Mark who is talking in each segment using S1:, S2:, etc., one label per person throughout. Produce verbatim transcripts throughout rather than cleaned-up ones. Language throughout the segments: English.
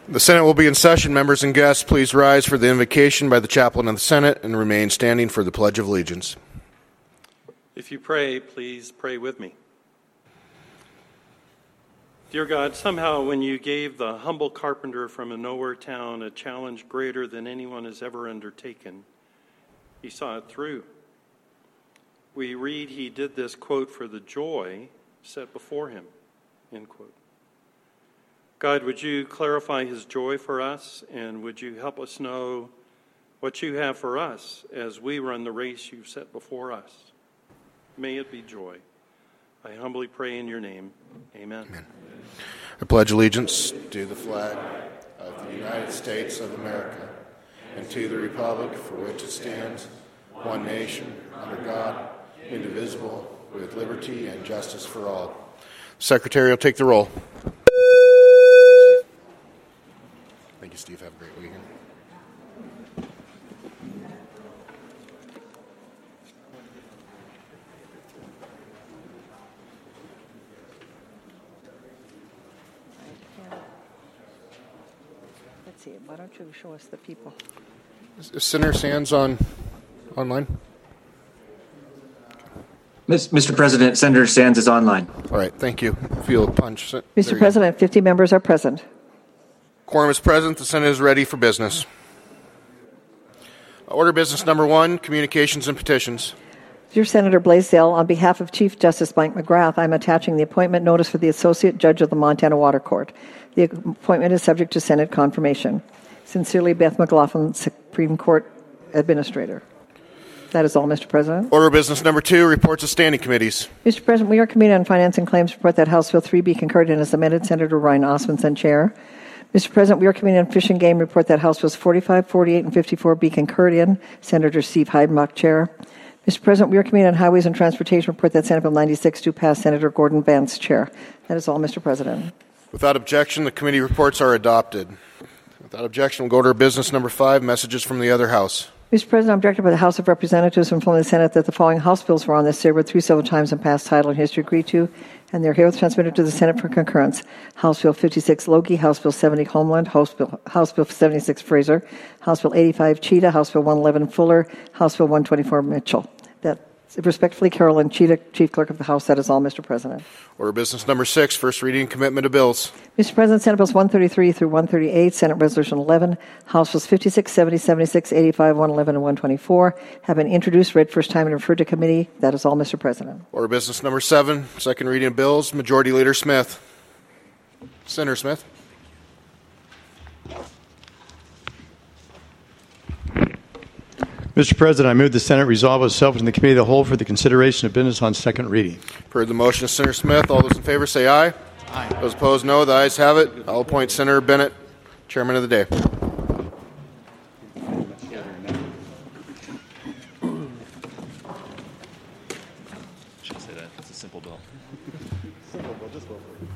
S1: The Senate will be in session. Members and guests, please rise for the invocation by the chaplain of the Senate and remain standing for the Pledge of Allegiance.
S2: If you pray, please pray with me. Dear God, somehow when you gave the humble carpenter from a nowhere town a challenge greater than anyone has ever undertaken, he saw it through. We read he did this, quote, for the joy set before him, end quote. God, would you clarify his joy for us, and would you help us know what you have for us as we run the race you've set before us? May it be joy. I humbly pray in your name. Amen.
S1: Amen. I pledge allegiance to the flag of the United States of America and to the republic for which it stands, one nation, under God, indivisible, with liberty and justice for all. Secretary will take the roll. Thank you, Steve. Have a great weekend.
S3: Let's see. Why don't you show us the people?
S1: Is, is Senator Sands on online?
S4: Mister President, Senator Sands is online.
S1: All right. Thank you. Feel a punch.
S3: Mister President, fifty members are present.
S1: Quorum is present. The Senate is ready for business. Order business number one, communications and petitions.
S3: Dear Senator Blaisdell, on behalf of Chief Justice Mike McGrath, I'm attaching the appointment notice for the Associate Judge of the Montana Water Court. The appointment is subject to Senate confirmation. Sincerely, Beth McLaughlin, Supreme Court Administrator. That is all, Mister President.
S1: Order business number two, reports of standing committees.
S3: Mister President, we are Committee on Finance and Claims report that House Bill three be concurred in as amended. Senator Ryan Osmondson, Chair. Mister President, we are Committee on Fish and Game report that House Bills forty-five, forty-eight, and fifty-four be concurred in. Senator Steve Heidenbach, Chair. Mister President, we are Committee on Highways and Transportation report that Senate Bill ninety-six do pass. Senator Gordon Vance, Chair. That is all, Mister President.
S1: Without objection, the committee reports are adopted. Without objection, we'll go to business number five, messages from the other House.
S3: Mister President, I'm directed by the House of Representatives informing the Senate that the following House bills were on this series three several times in past title and history agreed to, and they're herewith transmitted to the Senate for concurrence. House Bill fifty-six, Logie, House Bill seventy, Homeland, House Bill, House Bill seventy-six, Fraser, House Bill eighty-five, Cheetah, House Bill one eleven, Fuller, House Bill one twenty-four, Mitchell. That, respectfully, Carolyn Cheetah, Chief Clerk of the House. That is all, Mister President.
S1: Order business number six, first reading and commitment of bills.
S3: Mister President, Senate Bills one thirty-three through one thirty-eight, Senate Resolution eleven, House Bills fifty-six, seventy, seventy-six, eighty-five, one eleven, and one twenty-four have been introduced, read first time, and referred to committee. That is all, Mister President.
S1: Order business number seven, second reading of bills. Majority Leader Smith. Senator Smith.
S5: Mister President, I move the Senate resolve itself in the Committee of the Whole for the consideration of business on second reading.
S1: Heard the motion of Senator Smith. All those in favor say aye.
S5: Aye.
S1: Those opposed, no. The ayes have it. I'll appoint Senator Bennett chairman of the day.
S6: Should say that. It's a simple bill.
S5: Simple bill, just vote for it.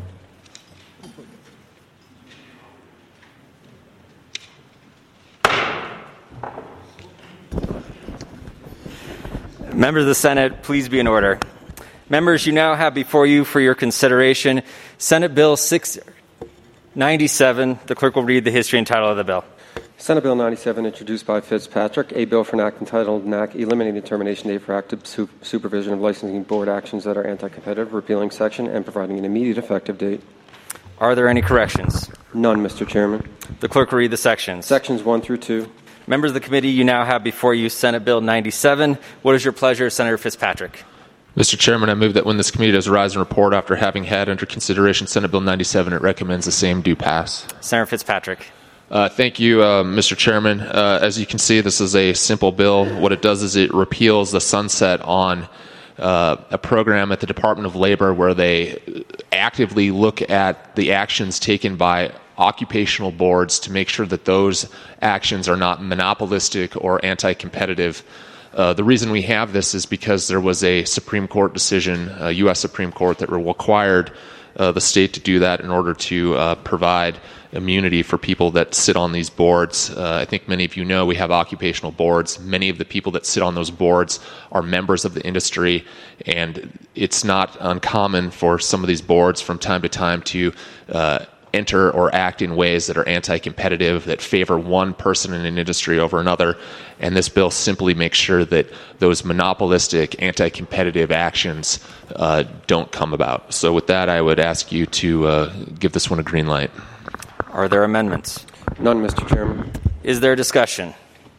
S7: Members of the Senate, please be in order. Members, you now have before you for your consideration Senate Bill six ninety-seven. The clerk will read the history and title of the bill.
S8: Senate Bill ninety-seven, introduced by Fitzpatrick, a bill for an act entitled N A C eliminating the termination date for active su- supervision of licensing board actions that are anti-competitive, repealing section, and providing an immediate effective date.
S7: Are there any corrections?
S8: None, Mister Chairman.
S7: The clerk will read the sections.
S8: Sections one through two.
S7: Members of the committee, you now have before you Senate Bill ninety-seven. What is your pleasure, Senator Fitzpatrick?
S6: Mister Chairman, I move that when this committee does rise and report after having had under consideration Senate Bill ninety-seven, it recommends the same do pass.
S7: Senator Fitzpatrick.
S6: Uh, thank you, uh, Mister Chairman. Uh, as you can see, this is a simple bill. What it does is it repeals the sunset on uh, a program at the Department of Labor where they actively look at the actions taken by occupational boards to make sure that those actions are not monopolistic or anti-competitive. Uh, the reason we have this is because there was a Supreme Court decision, a U S Supreme Court, that required uh, the state to do that in order to uh, provide immunity for people that sit on these boards. Uh, I think many of you know we have occupational boards. Many of the people that sit on those boards are members of the industry, and it's not uncommon for some of these boards from time to time to uh, enter or act in ways that are anti-competitive, that favor one person in an industry over another. And this bill simply makes sure that those monopolistic, anti-competitive actions uh, don't come about. So with that, I would ask you to uh, give this one a green light.
S7: Are there amendments?
S8: None, Mister Chairman.
S7: Is there discussion?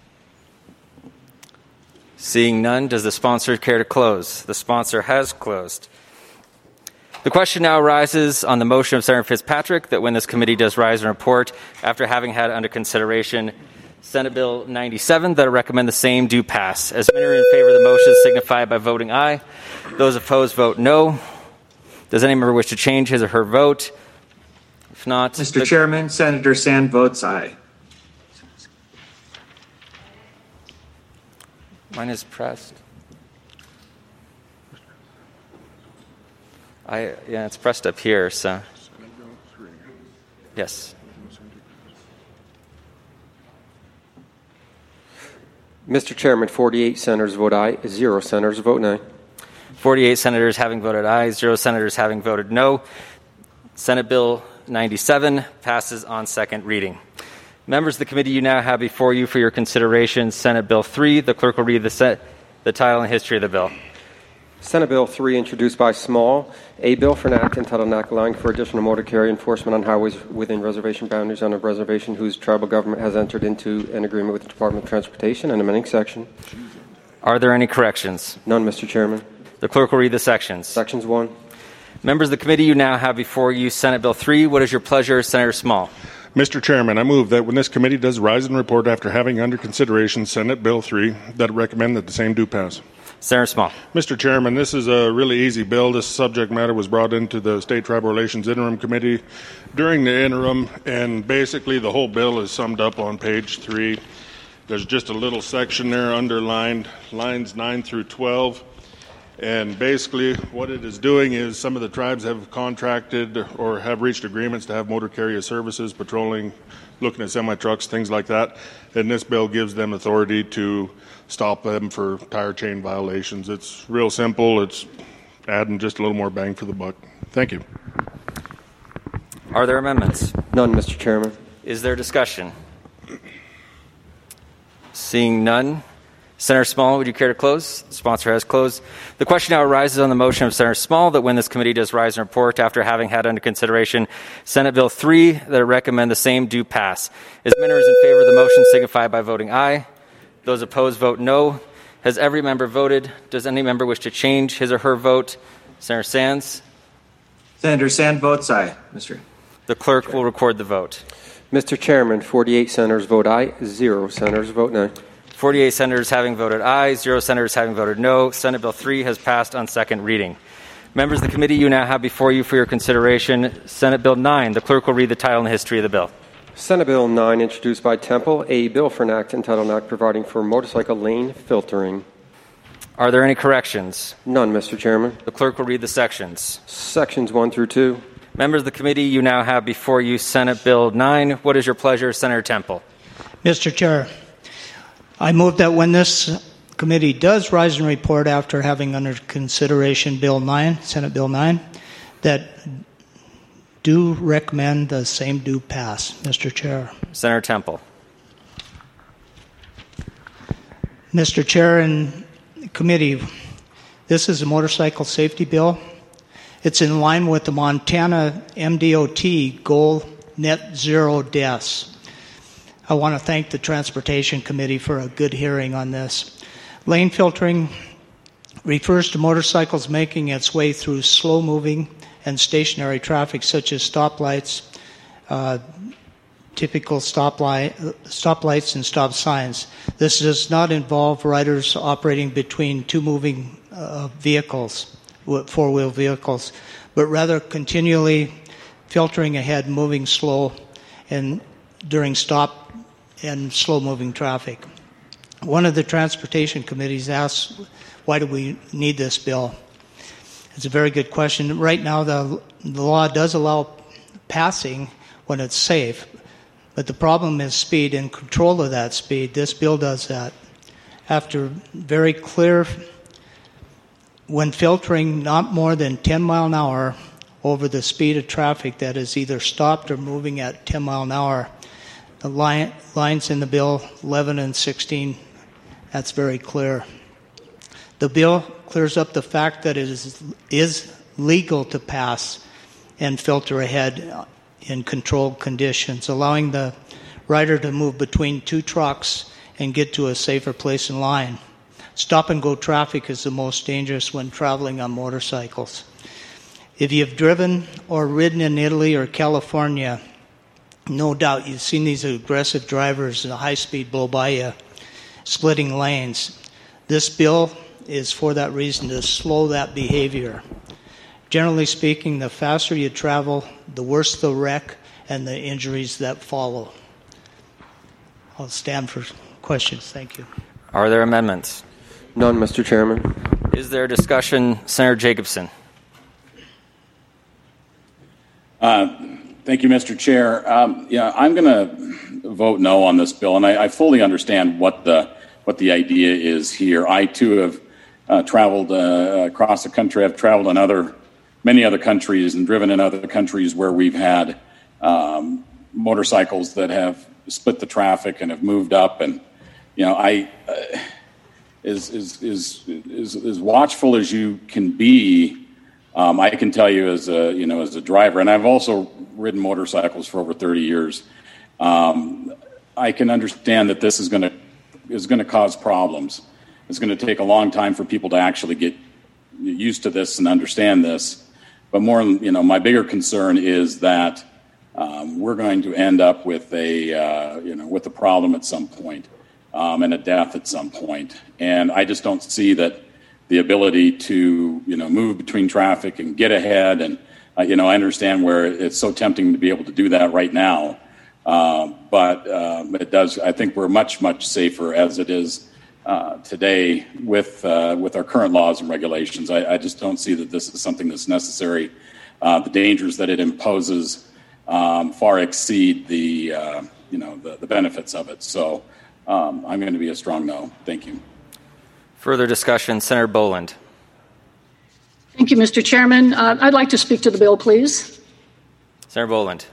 S7: Seeing none, does the sponsor care to close? The sponsor has closed. The question now arises on the motion of Senator Fitzpatrick that when this committee does rise and report after having had under consideration Senate Bill ninety-seven, that I recommend the same do pass. As many are in favor of the motion, signify by voting aye. Those opposed, vote no. Does any member wish to change his or her vote? If not...
S4: Mister
S7: the-
S4: Chairman, Senator Sand votes aye.
S7: Mine is pressed. I yeah, it's pressed up here, so yes.
S8: Mister Chairman, forty-eight senators vote aye, zero senators vote nay.
S7: forty-eight senators having voted aye, zero senators having voted no. Senate Bill ninety-seven passes on second reading. Members of the committee, you now have before you for your consideration Senate Bill three. The clerk will read the, set, the title and history of the bill.
S8: Senate Bill three, introduced by Small, a bill for an act entitled an act allowing for additional motor carrier enforcement on highways within reservation boundaries on a reservation whose tribal government has entered into an agreement with the Department of Transportation and amending section.
S7: Are there any corrections?
S8: None, Mister Chairman.
S7: The clerk will read the sections.
S8: Sections one.
S7: Members of the committee, you now have before you Senate Bill three. What is your pleasure, Senator Small?
S9: Mister Chairman, I move that when this committee does rise and report after having under consideration Senate Bill three, that I recommend that the same do pass.
S7: Senator Small.
S9: Mister Chairman, this is a really easy bill. This subject matter was brought into the State Tribal Relations Interim Committee during the interim, and basically the whole bill is summed up on page three. There's just a little section there underlined, lines nine through twelve. And basically what it is doing is some of the tribes have contracted or have reached agreements to have motor carrier services, patrolling, looking at semi-trucks, things like that. And this bill gives them authority to stop them for tire chain violations. It's real simple. It's adding just a little more bang for the buck. Thank you.
S7: Are there amendments?
S8: None, Mister Chairman.
S7: Is there discussion? Seeing none. Senator Small, would you care to close? The sponsor has closed. The question now arises on the motion of Senator Small that when this committee does rise and report after having had under consideration Senate Bill three, that I recommend the same do pass. As many are in favor of the motion, signify by voting aye. Those opposed, vote no. Has every member voted? Does any member wish to change his or her vote? Senator Sands?
S4: Senator Sand votes aye, Mister
S7: The clerk will record the vote.
S8: Mister Chairman, forty-eight senators vote aye, zero senators vote nay.
S7: forty-eight senators having voted aye, zero senators having voted no. Senate Bill three has passed on second reading. Members of the committee, you now have before you for your consideration Senate Bill nine. The clerk will read the title and the history of the bill.
S8: Senate Bill nine, introduced by Temple, a bill for an act entitled an act providing for motorcycle lane filtering.
S7: Are there any corrections?
S8: None, Mister Chairman.
S7: The clerk will read the sections.
S8: Sections one through two.
S7: Members of the committee, you now have before you Senate Bill nine. What is your pleasure, Senator Temple?
S10: Mister Chair, I move that when this committee does rise and report after having under consideration Bill nine, Senate Bill nine, that do recommend the same do pass, Mister Chair.
S7: Senator Temple.
S10: Mister Chair and committee, this is a motorcycle safety bill. It's in line with the Montana M D O T goal net zero deaths. I want to thank the Transportation Committee for a good hearing on this. Lane filtering refers to motorcycles making its way through slow-moving and stationary traffic, such as stoplights, uh, typical stoplight, stoplights and stop signs. This does not involve riders operating between two moving uh, vehicles, four-wheel vehicles, but rather continually filtering ahead, moving slow, and during stop and slow-moving traffic. One of the Transportation Committees asked, why do we need this bill? It's a very good question. Right now, the, the law does allow passing when it's safe, but the problem is speed and control of that speed. This bill does that. After very clear, when filtering not more than ten mile an hour over the speed of traffic that is either stopped or moving at ten mile an hour. The line, lines in the bill eleven and sixteen, that's very clear. The bill clears up the fact that it is, is legal to pass and filter ahead in controlled conditions, allowing the rider to move between two trucks and get to a safer place in line. Stop-and-go traffic is the most dangerous when traveling on motorcycles. If you've driven or ridden in Italy or California, no doubt you've seen these aggressive drivers in a high speed blow by you, splitting lanes. This bill is for that reason, to slow that behavior. Generally speaking, the faster you travel, the worse the wreck and the injuries that follow. I'll stand for questions. Thank you.
S7: Are there amendments?
S8: None, Mister Chairman.
S7: Is there discussion? Senator Jacobson.
S11: Uh, thank you, Mister Chair. Um, yeah, I'm going to vote no on this bill, and I, I fully understand what the what the idea is here. I too have uh, traveled uh, across the country. I've traveled in other many other countries and driven in other countries where we've had um, motorcycles that have split the traffic and have moved up. And you know, I uh, is is is is as watchful as you can be. Um, I can tell you as a, you know, as a driver, and I've also ridden motorcycles for over thirty years. Um, I can understand that this is going to is going to cause problems. It's going to take a long time for people to actually get used to this and understand this. But more, you know, my bigger concern is that um, we're going to end up with a, uh, you know, with a problem at some point, um, and a death at some point. And I just don't see that. The ability to, you know, move between traffic and get ahead. And, uh, you know, I understand where it's so tempting to be able to do that right now. Uh, but um, it does, I think we're much, much safer as it is uh, today with uh, with our current laws and regulations. I, I just don't see that this is something that's necessary. Uh, the dangers that it imposes um, far exceed the, uh, you know, the, the benefits of it. So um, I'm going to be a strong no. Thank you.
S7: Further discussion, Senator Boland.
S12: Thank you, Mister Chairman. Uh, I'd like to speak to the bill, please.
S7: Senator Boland.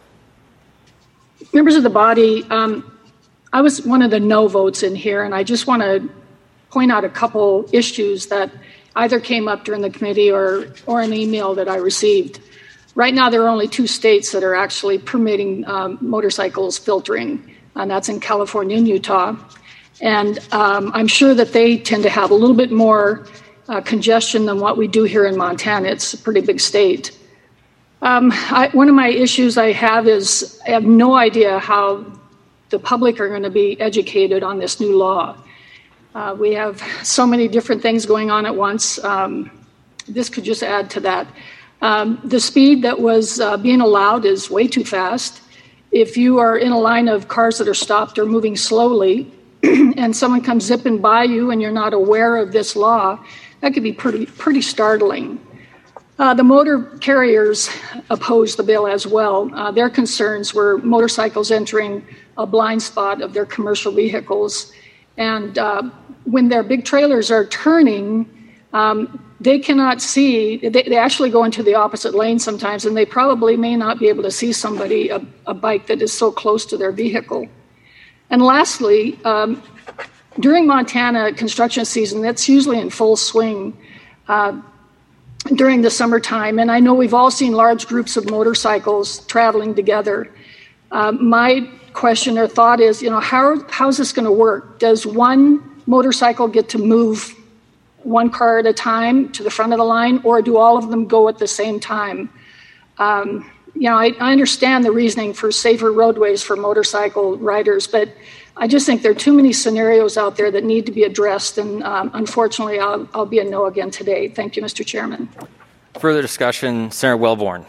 S12: Members of the body, um, I was one of the no votes in here, and I just want to point out a couple issues that either came up during the committee or, or an email that I received. Right now, there are only two states that are actually permitting um, motorcycles filtering, and that's in California and Utah. And um, I'm sure that they tend to have a little bit more uh, congestion than what we do here in Montana. It's a pretty big state. Um, I, one of my issues I have is I have no idea how the public are going to be educated on this new law. Uh, we have so many different things going on at once. Um, this could just add to that. Um, the speed that was uh, being allowed is way too fast. If you are in a line of cars that are stopped or moving slowly, and someone comes zipping by you and you're not aware of this law, that could be pretty pretty startling. Uh, the motor carriers opposed the bill as well. Uh, their concerns were motorcycles entering a blind spot of their commercial vehicles. And uh, when their big trailers are turning, um, they cannot see, they, they actually go into the opposite lane sometimes, and they probably may not be able to see somebody, a, a bike that is so close to their vehicle. And lastly, um, during Montana construction season, that's usually in full swing uh, during the summertime. And I know we've all seen large groups of motorcycles traveling together. Uh, my question or thought is, you know, how how's this going to work? Does one motorcycle get to move one car at a time to the front of the line, or do all of them go at the same time? Um, You know, I, I understand the reasoning for safer roadways for motorcycle riders, but I just think there are too many scenarios out there that need to be addressed, and um, unfortunately, I'll, I'll be a no again today. Thank you, Mister Chairman.
S7: Further discussion, Senator Wellborn.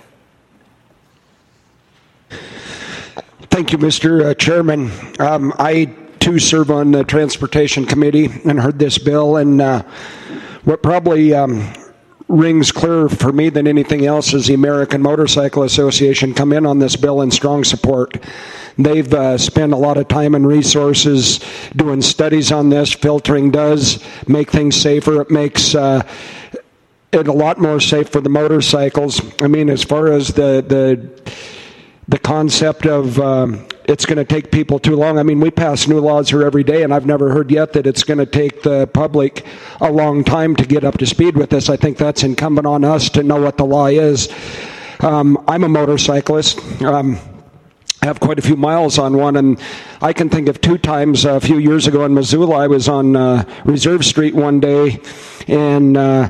S13: Thank you, Mister Chairman. Um, I, too, serve on the Transportation Committee and heard this bill, and uh, what probably um, rings clearer for me than anything else is the American Motorcycle Association come in on this bill in strong support. They've uh, spent a lot of time and resources doing studies on this. Filtering does make things safer. It makes uh, it a lot more safe for the motorcycles. I mean, as far as the the the concept of um, it's going to take people too long. I mean, we pass new laws here every day, and I've never heard yet that it's going to take the public a long time to get up to speed with this. I think that's incumbent on us to know what the law is. Um, I'm a motorcyclist. Um, I have quite a few miles on one, and I can think of two times uh, a few years ago in Missoula. I was on uh, Reserve Street one day, and uh,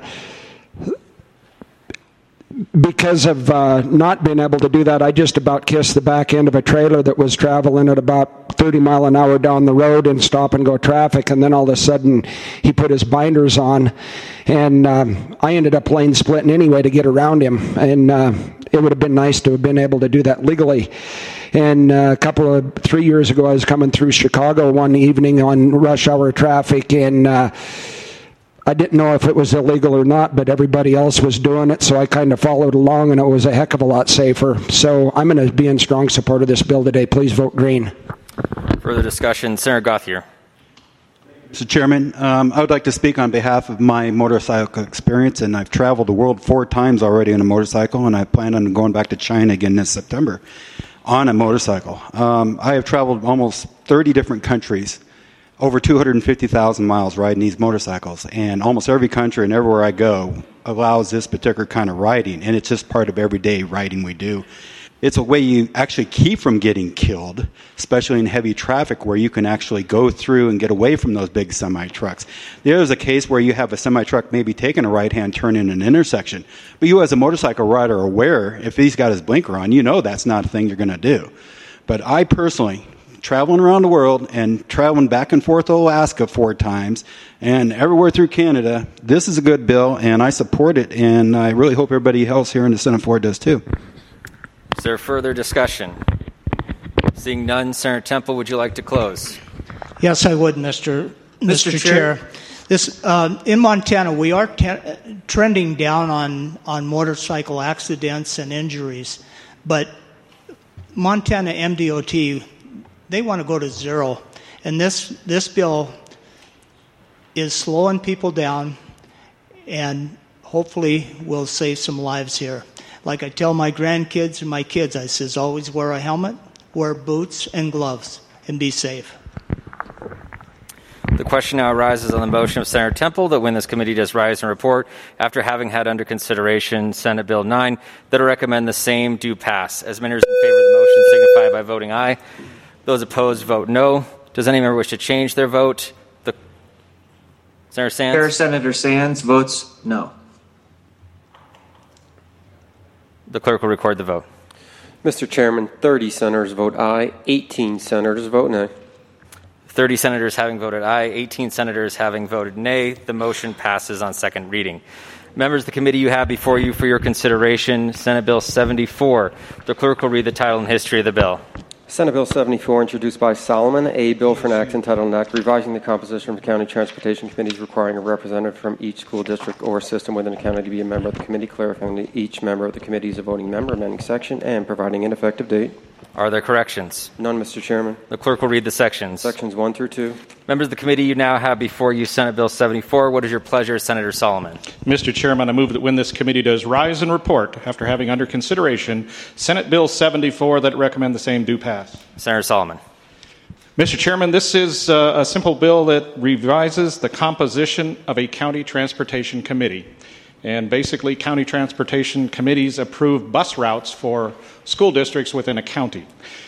S13: because of uh, not being able to do that, I just about kissed the back end of a trailer that was traveling at about thirty mile an hour down the road in stop and go traffic, and then all of a sudden he put his binders on, and um, I ended up lane splitting anyway to get around him, and uh, it would have been nice to have been able to do that legally. And uh, a couple of, three years ago, I was coming through Chicago one evening on rush hour traffic, and uh, I didn't know if it was illegal or not, but everybody else was doing it, so I kind of followed along, and it was a heck of a lot safer. So I'm going to be in strong support of this bill today. Please vote green.
S7: Further discussion, Senator Gauthier.
S14: Mister Chairman, um, I would like to speak on behalf of my motorcycle experience, and I've traveled the world four times already on a motorcycle, and I plan on going back to China again this September on a motorcycle. Um, I have traveled almost thirty different countries, over two hundred fifty thousand miles riding these motorcycles, and almost every country and everywhere I go allows this particular kind of riding, and it's just part of everyday riding we do. It's a way you actually keep from getting killed, especially in heavy traffic where you can actually go through and get away from those big semi-trucks. There's a case where you have a semi-truck maybe taking a right-hand turn in an intersection, but you as a motorcycle rider are aware, if he's got his blinker on, you know that's not a thing you're going to do. But I personally, traveling around the world and traveling back and forth to Alaska four times and everywhere through Canada, this is a good bill, and I support it, and I really hope everybody else here in the Senate floor does too.
S7: Is there further discussion? Seeing none, Senator Temple, would you like to close?
S10: Yes, I would, Mister Mister Mister Chair. Chair. This uh, in Montana, we are te- trending down on, on motorcycle accidents and injuries, but Montana M D O T, they want to go to zero, and this this bill is slowing people down, and hopefully will save some lives here. Like I tell my grandkids and my kids, I says, always wear a helmet, wear boots and gloves, and be safe.
S7: The question now arises on the motion of Senator Temple that when this committee does rise and report, after having had under consideration Senate Bill nine, that I recommend the same do pass. As members in favor of the motion signify by voting aye. Those opposed vote no. Does any member wish to change their vote? The Senator Sands?
S4: Chair, Senator Sands votes no.
S7: The clerk will record the vote.
S8: Mister Chairman, thirty senators vote aye, eighteen senators vote nay.
S7: thirty senators having voted aye, eighteen senators having voted nay. The motion passes on second reading. Members of the committee, you have before you for your consideration Senate Bill seventy-four. The clerk will read the title and history of the bill.
S8: Senate Bill seventy-four, introduced by Solomon, a bill for an act entitled an act revising the composition of the county transportation committees, requiring a representative from each school district or system within the county to be a member of the committee, clarifying that each member of the committee is a voting member, amending section, and providing an effective date.
S7: Are there corrections?
S8: None, Mister Chairman.
S7: The clerk will read the sections.
S8: Sections one through two.
S7: Members of the committee, you now have before you Senate Bill seventy-four. What is your pleasure, Senator Solomon?
S15: Mister Chairman, I move that when this committee does rise and report, after having under consideration Senate Bill seventy-four, that recommend the same do pass.
S7: Senator Solomon.
S15: Mister Chairman, this is uh, a simple bill that revises the composition of a county transportation committee. And basically, county transportation committees approve bus routes for school districts within a county.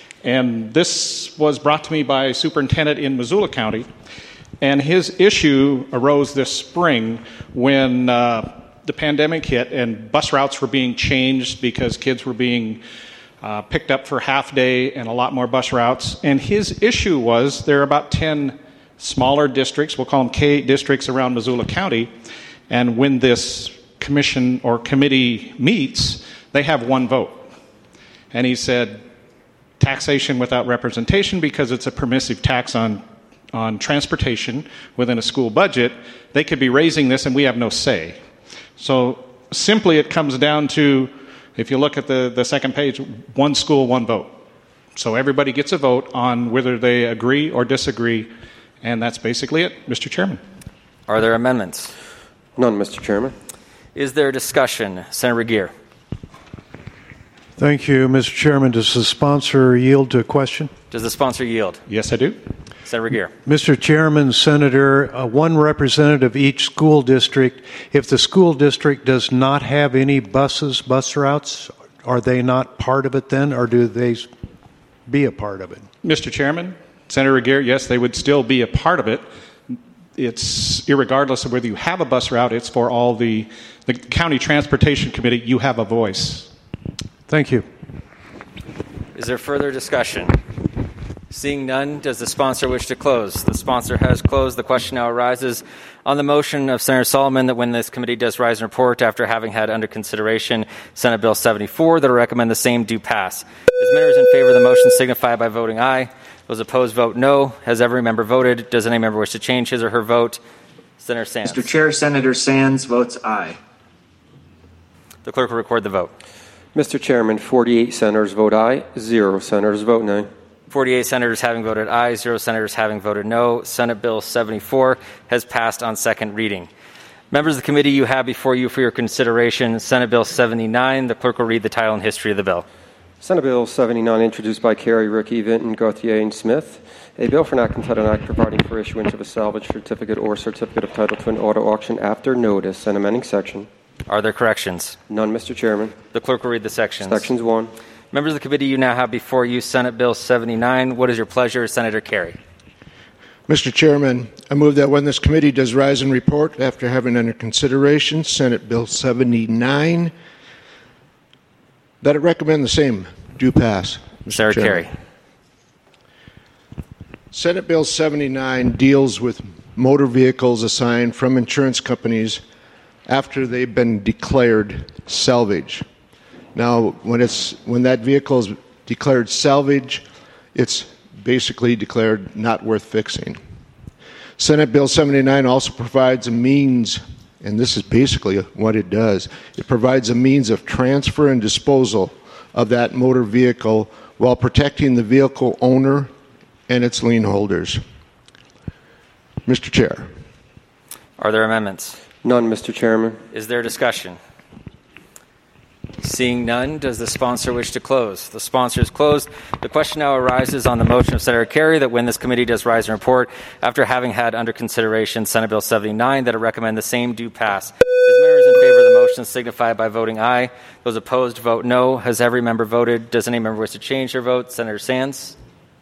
S15: And this was brought to me by a superintendent in Missoula County. And his issue arose this spring when uh, the pandemic hit and bus routes were being changed because kids were being uh, picked up for half day and a lot more bus routes. And his issue was there are about ten smaller districts, we'll call them K eight districts around Missoula County. And when this commission or committee meets, they have one vote. And he said, taxation without representation, because it's a permissive tax on, on transportation within a school budget, they could be raising this and we have no say. So simply it comes down to, if you look at the, the second page, one school, one vote. So everybody gets a vote on whether they agree or disagree, and that's basically it, Mister Chairman.
S7: Are there amendments?
S8: None, Mister Chairman.
S7: Is there discussion? Senator Regier.
S16: Thank you, Mister Chairman. Does the sponsor yield to a question?
S7: Does the sponsor yield?
S15: Yes, I do.
S7: Senator Regier.
S16: Mister Chairman, Senator, uh, one representative each school district. If the school district does not have any buses, bus routes, are they not part of it then, or do they be a part of it?
S15: Mister Chairman, Senator Regier, yes, they would still be a part of it. It's irregardless of whether you have a bus route, it's for all the, the County Transportation Committee, you have a voice.
S16: Thank you.
S7: Is there further discussion? Seeing none, does the sponsor wish to close? The sponsor has closed. The question now arises on the motion of Senator Solomon that when this committee does rise and report after having had under consideration Senate Bill seventy-four, that I recommend the same do pass. As members in favor of the motion signify by voting aye. Those opposed vote no. Has every member voted? Does any member wish to change his or her vote? Senator Sands.
S4: Mister Chair, Senator Sands votes aye.
S7: The clerk will record the vote.
S8: Mister Chairman, forty-eight senators vote aye, zero senators vote no.
S7: forty-eight senators having voted aye, zero senators having voted no. Senate Bill seventy-four has passed on second reading. Members of the committee, you have before you for your consideration Senate Bill seventy-nine. The clerk will read the title and history of the bill.
S8: Senate Bill seventy-nine, introduced by Kerry, Rickey, Vinton, Gauthier, and Smith. A bill for an act entitled an act providing for issuance of a salvage certificate or certificate of title to an auto auction after notice and amending section.
S7: Are there corrections?
S8: None, Mister Chairman.
S7: The clerk will read the sections.
S8: Sections one.
S7: Members of the committee, you now have before you Senate Bill seventy-nine. What is your pleasure, Senator Kerry?
S1: Mister Chairman, I move that when this committee does rise and report after having under consideration Senate Bill seventy-nine, that it recommend the same do pass.
S7: Mister Senator Kerry.
S1: Senate Bill seventy-nine deals with motor vehicles assigned from insurance companies after they've been declared salvage. Now, when it's when that vehicle is declared salvage, it's basically declared not worth fixing. Senate Bill seventy-nine also provides a means, and this is basically what it does, it provides a means of transfer and disposal of that motor vehicle while protecting the vehicle owner and its lien holders. Mister Chair.
S7: Are there amendments?
S8: None, Mister Chairman.
S7: Is there discussion? Seeing none, does the sponsor wish to close? The sponsor is closed. The question now arises on the motion of Senator Kerry that when this committee does rise and report, after having had under consideration Senate Bill seventy-nine, that it recommend the same do pass. As members in favor of the motion signify by voting aye. Those opposed vote no. Has every member voted? Does any member wish to change their vote? Senator Sands?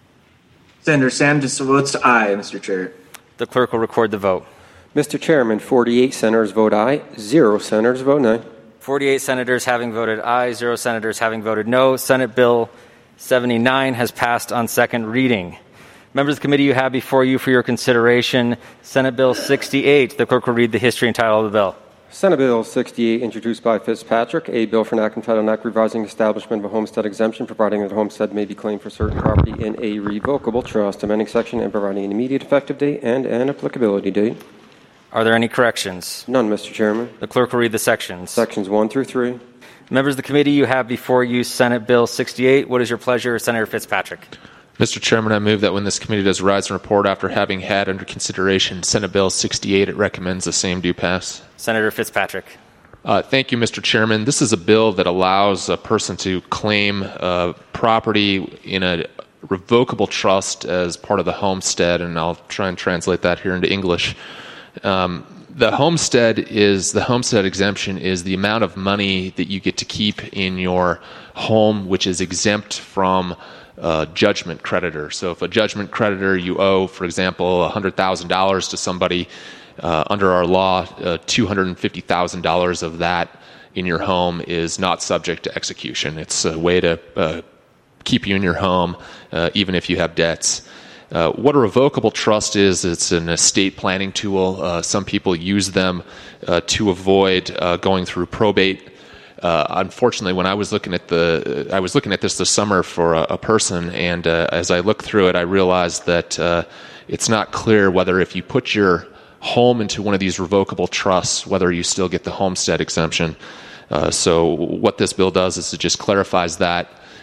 S4: Senator Sands votes aye, Mister Chair.
S7: The clerk will record the vote.
S8: Mister Chairman, forty-eight senators vote aye, zero senators vote no.
S7: forty-eight senators having voted aye, zero senators having voted no. Senate Bill seventy-nine has passed on second reading. Members of the committee, you have before you for your consideration Senate Bill sixty-eight. The clerk will read the history and title of the bill.
S8: Senate Bill sixty-eight, introduced by Fitzpatrick, a bill for an act entitled an act revising establishment of a homestead exemption, providing that a homestead may be claimed for certain property in a revocable trust, amending section and providing an immediate effective date and an applicability date.
S7: Are there any corrections?
S8: None, Mister Chairman.
S7: The clerk will read the sections.
S8: Sections one through three.
S7: Members of the committee, you have before you Senate Bill sixty-eight. What is your pleasure, Senator Fitzpatrick?
S6: Mister Chairman, I move that when this committee does rise and report after having had under consideration Senate Bill sixty-eight, it recommends the same do pass.
S7: Senator Fitzpatrick.
S6: Uh, thank you, Mister Chairman. This is a bill that allows a person to claim uh, property in a revocable trust as part of the homestead, and I'll try and translate that here into English. Um, the homestead is the homestead exemption is the amount of money that you get to keep in your home, which is exempt from uh, judgment creditor. So, if a judgment creditor you owe, for example, one hundred thousand dollars to somebody uh, under our law, uh, two hundred fifty thousand dollars of that in your home is not subject to execution. It's a way to uh, keep you in your home, uh, even if you have debts. Uh, what a revocable trust is, it's an estate planning tool. Uh, some people use them uh, to avoid uh, going through probate. Uh, unfortunately, when I was looking at the, I was looking at this this summer for a, a person, and uh, as I looked through it, I realized that uh, it's not clear whether if you put your home into one of these revocable trusts, whether you still get the homestead exemption. Uh, so what this bill does is it just clarifies that.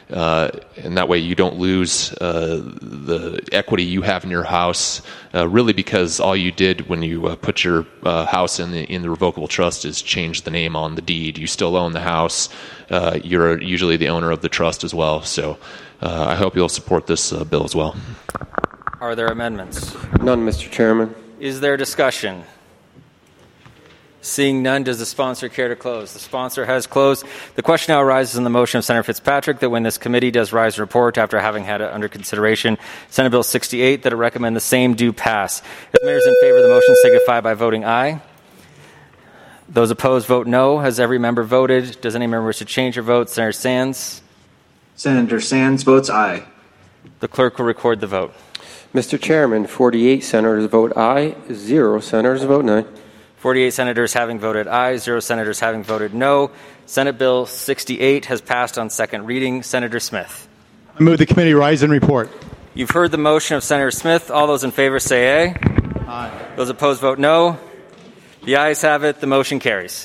S6: uh, and that way you don't lose uh, the equity you have in your house, uh, really because all you did when you uh, put your uh, house in the, in the revocable trust is change the name on the deed. You still own the house. Uh, you're usually the owner of the trust as well. So uh, I hope you'll support this uh, bill as well.
S7: Are there amendments?
S8: None, Mister Chairman.
S7: Is there discussion? Seeing none, does the sponsor care to close? The sponsor has closed. The question now arises on the motion of Senator Fitzpatrick that when this committee does rise and report after having had it under consideration, Senate Bill sixty-eight, that it recommend the same do pass. If members in favor of the motion signify by voting aye. Those opposed vote no. Has every member voted? Does any member wish to change their vote? Senator Sands?
S4: Senator Sands votes aye.
S7: The clerk will record the vote.
S8: Mister Chairman, forty-eight senators vote aye, zero senators vote no.
S7: forty-eight senators having voted aye, zero senators having voted no. Senate Bill sixty-eight has passed on second reading. Senator Smith.
S5: I move the committee rise and report.
S7: You've heard the motion of Senator Smith. All those in favor say aye.
S5: Aye.
S7: Those opposed vote no. The ayes have it. The motion carries.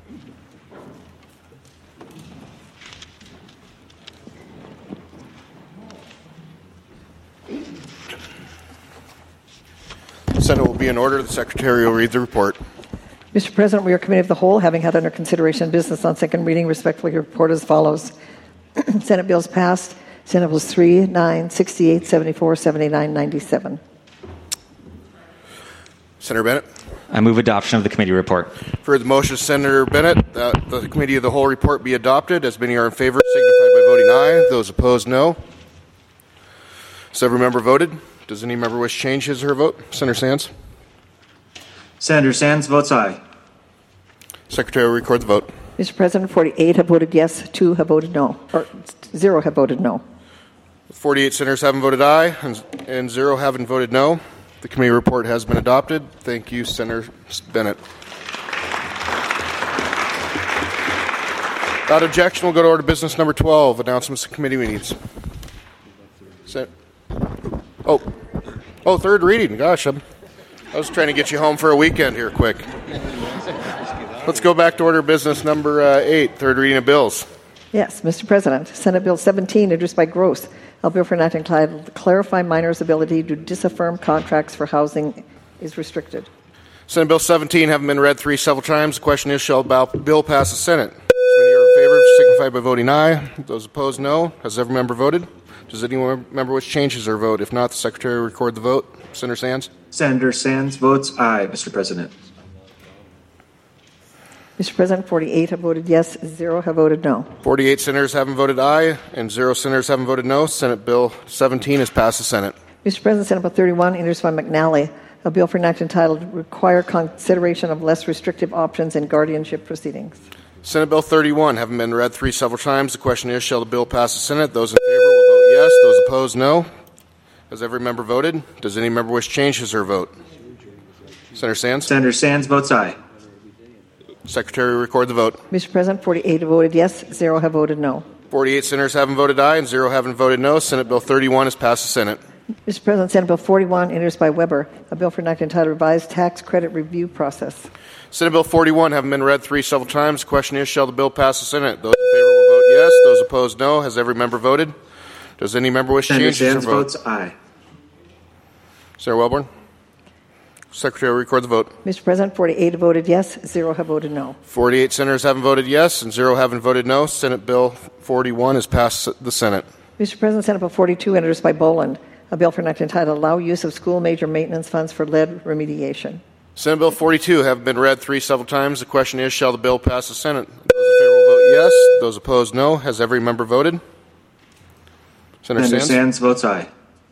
S1: The Senate will be in order. The Secretary will read the report.
S3: Mister President, we are Committee of the Whole, having had under consideration business on second reading, respectfully report as follows. Senate bills passed. Senate Bills three, nine, sixty-eight, seventy-four, seventy-nine, ninety-seven.
S1: Senator Bennett.
S7: I move adoption of the committee report.
S1: For the motion of Senator Bennett, that the Committee of the Whole report be adopted. As many are in favor, signify by voting aye. Those opposed, no. Has every member voted? Does any member wish to change his or her vote? Senator Sands.
S4: Senator Sands votes aye.
S1: Secretary will record the vote.
S3: Mister President, forty-eight have voted yes, two have voted no, or zero have voted no.
S1: forty-eight senators haven't voted aye, and, and zero haven't voted no. The committee report has been adopted. Thank you, Senator Bennett. Without objection, we'll go to order business number twelve, announcements of committee meetings. Sen- oh, oh, third reading. Gosh, I'm, I was trying to get you home for a weekend here quick. Let's go back to order business number uh, eight, third reading of bills.
S3: Yes, Mister President. Senate Bill seventeen, introduced by Gross. A bill for enacting entitled Clarify Minors' Ability to Disaffirm Contracts for Housing is Restricted.
S1: Senate Bill seventeen having been read three several times. The question is, shall the bill pass the Senate? As many are in favor, signify by voting aye. Those opposed, no. Has every member voted? Does any member wish to change his or vote? If not, the Secretary will record the vote. Senator Sands?
S4: Senator Sands votes aye, Mister President.
S3: Mister President, forty-eight have voted yes, zero have voted no.
S1: forty-eight senators haven't voted aye, and zero senators haven't voted no. Senate Bill seventeen has passed the Senate.
S3: Mister President, Senate Bill thirty-one, introduced by McNally. A bill for enacting entitled Require Consideration of Less Restrictive Options in Guardianship Proceedings.
S1: Senate Bill thirty-one having been read three several times. The question is, shall the bill pass the Senate? Those in favor will vote yes. Those opposed, no. Has every member voted? Does any member wish to change his or her vote? Senator Sands?
S4: Senator Sands votes aye.
S1: Secretary will record the vote.
S3: Mister President, forty-eight have voted yes, zero have voted no.
S1: forty-eight senators haven't voted aye, and zero haven't voted no. Senate Bill thirty-one has passed the Senate.
S3: Mister President, Senate Bill forty-one, introduced by Weber. A bill for enacting entitled Revised Tax Credit Review Process.
S1: Senate Bill forty-one having been read three several times. The question is, shall the bill pass the Senate? Those in favor will vote yes. Those opposed, no. Has every member voted? Does any member wish to
S4: Senator
S1: change his or
S4: Sands
S1: vote?
S4: votes aye.
S1: Senator Wellborn? Secretary will record the vote.
S3: Mister President, forty-eight have voted yes, zero have voted no.
S1: forty-eight senators haven't voted yes, and zero haven't voted no. Senate Bill forty-one has passed the Senate.
S3: Mister President, Senate Bill forty-two, introduced by Boland. A bill for enacting entitled Allow Use of School Major Maintenance Funds for Lead Remediation.
S1: Senate Bill forty-two have been read three several times. The question is, shall the bill pass the Senate? Those in favor will vote yes. Those opposed, no. Has every member voted? Senator,
S4: Senator
S1: Sands?
S4: Sands votes aye.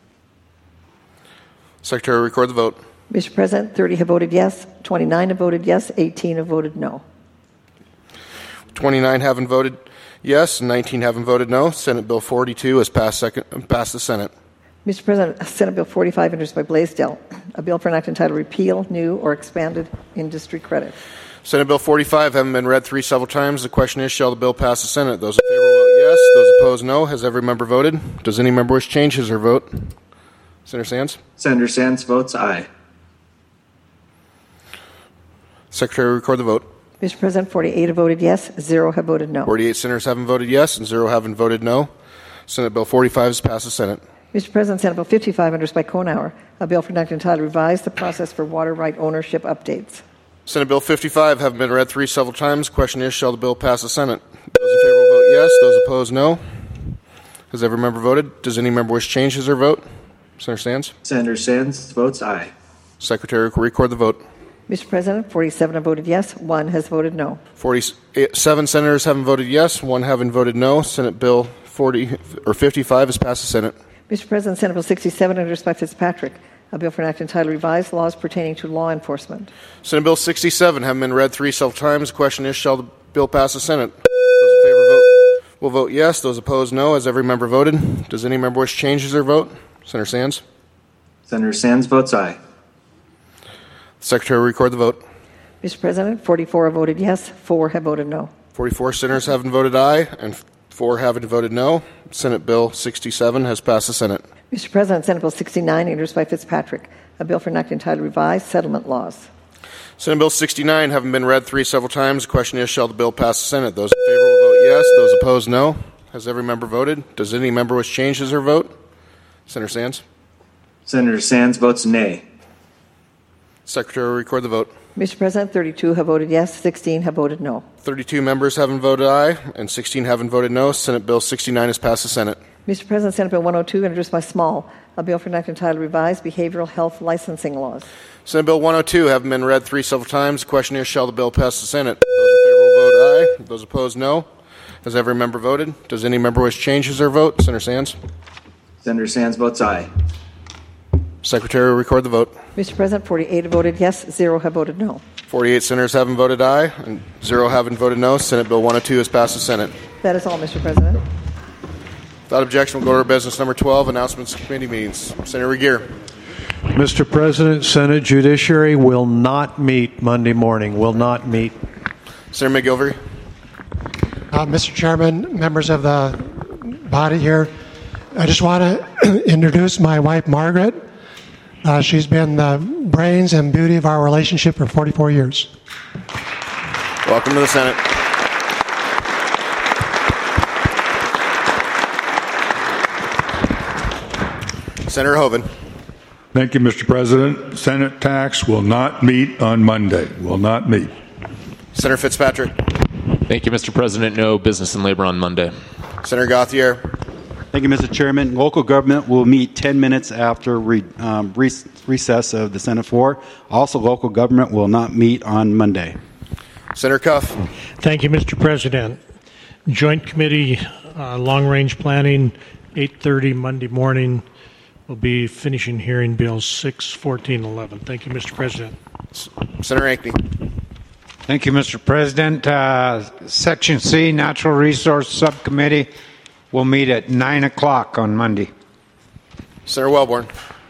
S1: Secretary will record the vote.
S3: Mister President, thirty have voted yes, twenty-nine have voted yes, eighteen have voted no.
S1: twenty-nine haven't voted yes, and nineteen haven't voted no. Senate Bill forty-two has passed, second, passed the Senate.
S3: Mister President, Senate Bill forty-five, introduced by Blaisdell. A bill for enacting entitled Repeal New or Expanded Industry Credit.
S1: Senate Bill forty-five having been read three several times. The question is, shall the bill pass the Senate? Those in favor will vote yes. Those opposed, no. Has every member voted? Does any member wish to change his or her vote? Senator Sands?
S4: Senator Sands votes aye.
S1: Secretary will record the vote.
S3: Mister President, forty-eight have voted yes, zero have voted no.
S1: forty-eight senators haven't voted yes, and zero haven't voted no. Senate Bill forty-five has passed the Senate.
S3: Mister President, Senate Bill fifty-five, introduced by Konauer, a bill for enacting entitled Revise the Process for Water Right Ownership Updates.
S1: Senate Bill fifty-five having been read three several times. Question is, shall the bill pass the Senate? Those in favor will vote yes. Those opposed, no. Has every member voted? Does any member wish to change his or vote? Senator Sands?
S4: Senator Sands votes aye.
S1: Secretary will record the vote.
S3: Mister President, forty-seven have voted yes, one has voted no.
S1: forty-seven senators haven't voted yes, one haven't voted no. Senate Bill forty or fifty-five has passed the Senate.
S3: Mister President, Senate Bill sixty-seven, introduced by Fitzpatrick, a bill for enacting entitled Revised Laws Pertaining to Law Enforcement.
S1: Senate Bill sixty-seven having been read three several times. The question is, shall the bill pass the Senate? Those in favor vote, will vote yes. Those opposed, no. Has every member voted? Does any member wish to change his or vote? Senator Sands?
S4: Senator Sands votes aye.
S1: Secretary will record the vote.
S3: Mister President, forty-four have voted yes, four have voted no.
S1: forty-four senators haven't voted aye, and four haven't voted no. Senate Bill sixty-seven has passed the Senate.
S3: Mister President, Senate Bill sixty-nine, introduced by Fitzpatrick, a bill for enacting entitled Revised Settlement Laws.
S1: Senate Bill sixty-nine having been read three several times. The question is, shall the bill pass the Senate? Those in favor will vote yes. Those opposed, no. Has every member voted? Does any member wish to change his or vote? Senator Sands?
S4: Senator Sands votes nay.
S1: Secretary will record the vote.
S3: Mister President, thirty-two have voted yes, sixteen have voted no.
S1: thirty-two members haven't voted aye, and sixteen haven't voted no. Senate Bill sixty-nine has passed the Senate.
S3: Mister President, Senate Bill one oh two, introduced by Small, a bill for enacting entitled Revised Behavioral Health Licensing Laws.
S1: Senate Bill one oh two having been read three several times. The question is, shall the bill pass the Senate? Those in favor will vote aye. Those opposed, no. Has every member voted? Does any member wish to change his or vote? Senator Sands?
S4: Senator Sands votes aye.
S1: Secretary will record the vote.
S3: Mister President, forty-eight have voted yes, zero have voted no.
S1: forty-eight senators haven't voted aye, and zero haven't voted no. Senate Bill one oh two has passed the Senate.
S3: That is all, Mister President.
S1: Without objection, we'll go to our business number twelve, announcements of committee meetings. Senator Regier.
S16: Mister President, Senate Judiciary will not meet Monday morning, will not meet.
S1: Senator McGilvery.
S17: Uh, Mister Chairman, members of the body here, I just want to introduce my wife, Margaret. Uh, she's been the brains and beauty of our relationship for forty-four years.
S1: Welcome to the Senate. Senator Hoeven.
S18: Thank you, Mister President. Senate tax will not meet on Monday. Will not meet.
S1: Senator Fitzpatrick.
S6: Thank you, Mister President. No business and labor on Monday.
S1: Senator Gauthier.
S14: Thank you, Mister Chairman. Local government will meet ten minutes after re, um, re- recess of the Senate floor. Also, local government will not meet on Monday.
S1: Senator Cuff.
S19: Thank you, Mister President. Joint Committee uh, Long Range Planning, eight thirty Monday morning. We'll be finishing hearing bills six, fourteen, eleven. Thank you, Mister President.
S1: Senator Ankney.
S20: Thank you, Mister President. Uh, Section C, Natural Resource Subcommittee, will meet at nine o'clock on Monday.
S1: Senator Wellborn.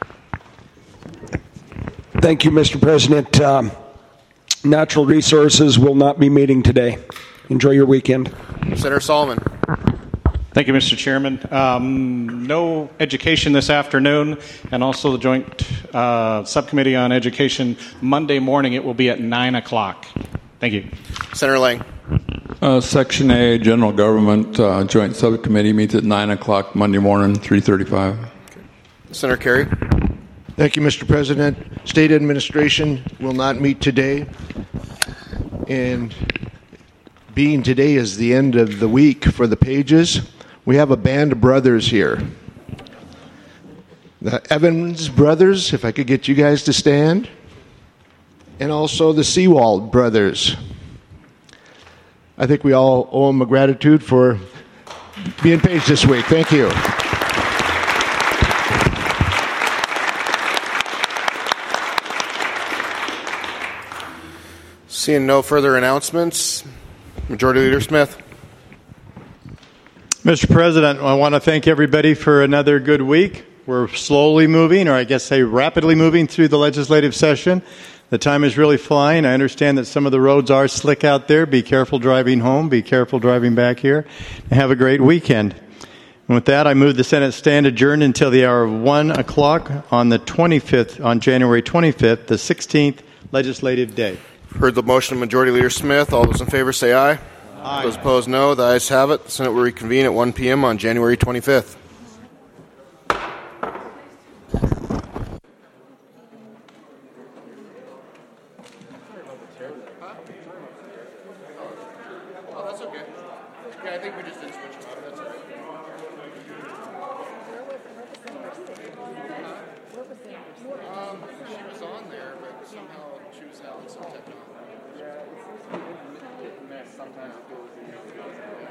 S13: Thank you, Mister President. Um, Natural Resources will not be meeting today. Enjoy your weekend.
S1: Senator Solomon.
S15: Thank you, Mister Chairman. Um, no education this afternoon, and also the Joint uh, Subcommittee on Education Monday morning. It will be at nine o'clock. Thank you.
S1: Senator Lang.
S21: Uh, Section A, General Government uh, Joint Subcommittee meets at nine o'clock Monday morning, three thirty-five.
S1: Senator Kerry.
S22: Thank you, Mister President. State Administration will not meet today. And being today is the end of the week for the pages, we have a band of brothers here. The Evans brothers, if I could get you guys to stand. And also the Seawald brothers. I think we all owe them a gratitude for being paged this week. Thank you.
S1: Seeing no further announcements, Majority Leader Smith.
S5: Mister President, I want to thank everybody for another good week. We're slowly moving, or I guess say rapidly moving through the legislative session. The time is really flying. I understand that some of the roads are slick out there. Be careful driving home. Be careful driving back here. And have a great weekend. And with that, I move the Senate stand adjourned until the hour of one o'clock on the twenty-fifth, on January twenty-fifth, the sixteenth legislative day.
S1: Heard the motion of Majority Leader Smith. All those in favor say aye. Aye.
S5: Aye.
S1: Those opposed, no. The ayes have it. The Senate will reconvene at one p.m. on January twenty-fifth. Oh, that's okay. Yeah, I think we just did switch them out. That's okay. Um, she was on there, but somehow she was out in some technology. Sometimes